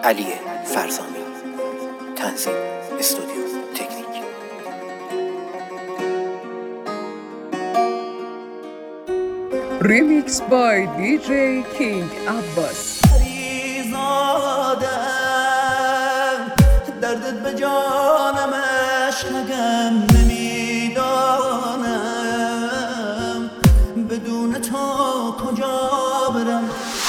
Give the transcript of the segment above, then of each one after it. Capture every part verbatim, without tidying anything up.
علی فرزامی. تنظیم استودیو تکنیک. Remix by دی جی King Abbas. دردت به جانم عشقم نمیدانم، بدون تو کجا برم.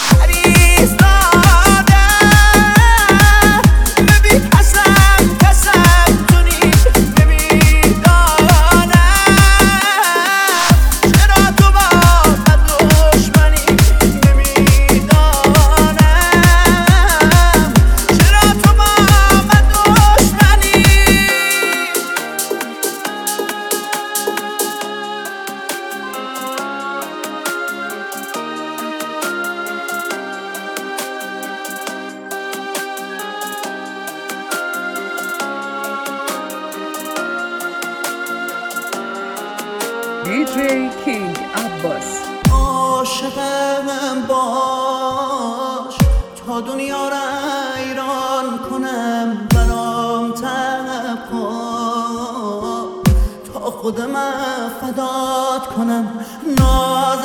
دی جی King Abbas. عاشقم باش تا دنیا را ایران کنم، برام طلب کن تا خودم فدات کنم. ناز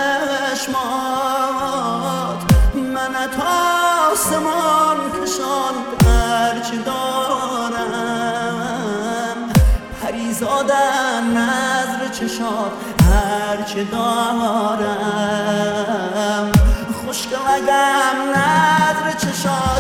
چشمات من تا آسمان کشان، هرچی دارم پریزادن نظر چشات، هرچی دارم خوشگل اگم نظر چشات.